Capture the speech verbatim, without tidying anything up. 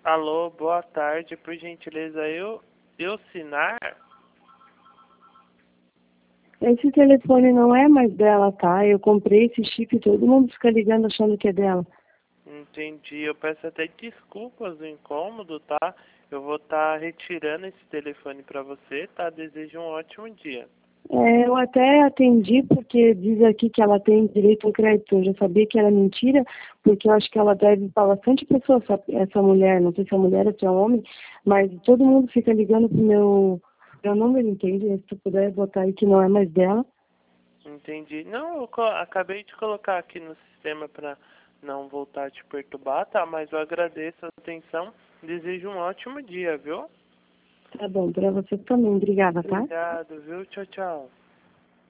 Alô, boa tarde. Por gentileza, eu, eu Sinar? Esse telefone não é mais dela, tá? Eu comprei esse chip e todo mundo fica ligando achando que é dela. Entendi. Eu peço até desculpas do incômodo, tá? Eu vou estar retirando esse telefone para você, tá? Desejo um ótimo dia. É, eu até atendi porque diz aqui que ela tem direito ao crédito. Eu já sabia que era mentira, porque eu acho que ela deve para bastante pessoa, essa, essa mulher. Não sei se é mulher ou se é homem, mas todo mundo fica ligando pro meu, meu número, entende? Se tu puder botar aí que não é mais dela. Entendi. Não, eu co- acabei de colocar aqui no sistema para não voltar a te perturbar, tá? Mas eu agradeço a atenção. Desejo um ótimo dia, viu? Tá bom, pra você também. Obrigada, tá? Obrigado, viu? Tchau, tchau.